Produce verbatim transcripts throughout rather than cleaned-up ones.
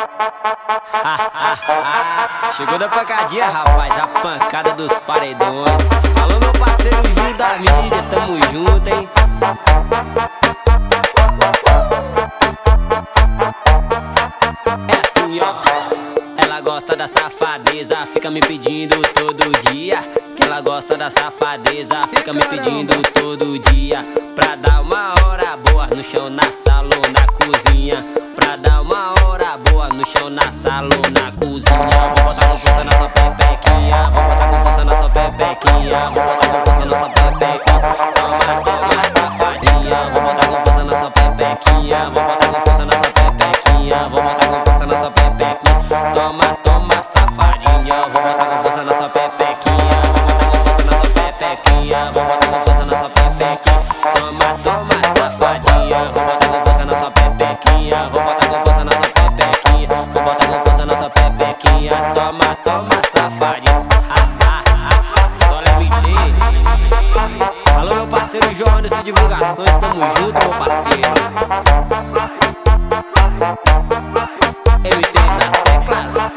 Chegou da pancadinha, rapaz, a pancada dos paredões. Alô, meu parceiro Gil da mídia, tamo junto, hein? É assim, ó. Ela gosta da safadeza, fica me pedindo todo dia. Que ela gosta da safadeza, fica me pedindo todo dia. Pra dar uma hora boa no chão, na sala ou na cozinha. Pra dar uma hora boa no chão, na sala ou na cozinha. Vou botar com força na sua pepequinha. Vou botar com força na sua pepequinha. Vou botar com força na sua pepequinha. Toma, toma, safadinha. Vou botar com força na sua pepequinha. Vou botar com força na sua pepequinha. Vou botar com força na sua pepequinha. Toma, toma, safadinha. Vou botar com força na sua pepequinha. Vou botar com força na sua pepequinha. Toma, toma, safadinha. Vou botar com força na sua pepequinha. Vou botar com força na sua pepequinha. Vou botar com força na sua pepequinha. Toma, toma, safadinha. Só M T. Alô, meu parceiro João, nessas divulgações, tamo junto, meu parceiro. M T nas teclas.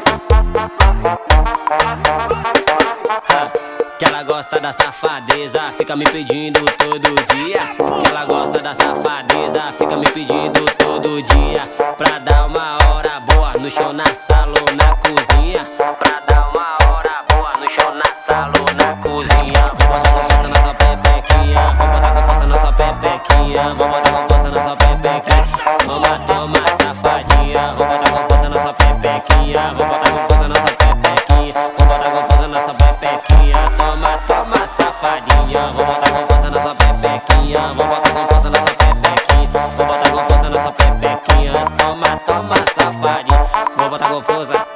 Que ela gosta da safadeza, fica me pedindo todo dia. Que ela gosta da safadeza, fica me pedindo todo dia. Pra dar uma hora boa no chão, na sala ou na cozinha. Pra dar uma hora boa no chão, na sala ou na cozinha. Vou botar com força na sua pepequinha. Vou botar com força na sua pepequinha. Vou botar com força na sua pepequinha. Toma, toma, safadinha. Vou botar com força na sua pepequinha. Vou botar com força na sua pepequinha. Vou botar com força na sua pepequinha. Toma, toma, safadinha. Vou botar com força na sua pepequinha. Vou botar com força na sua pepequinha. Vou botar com força na sua pepequinha. Toma, toma, safadinha. Vou botar com força.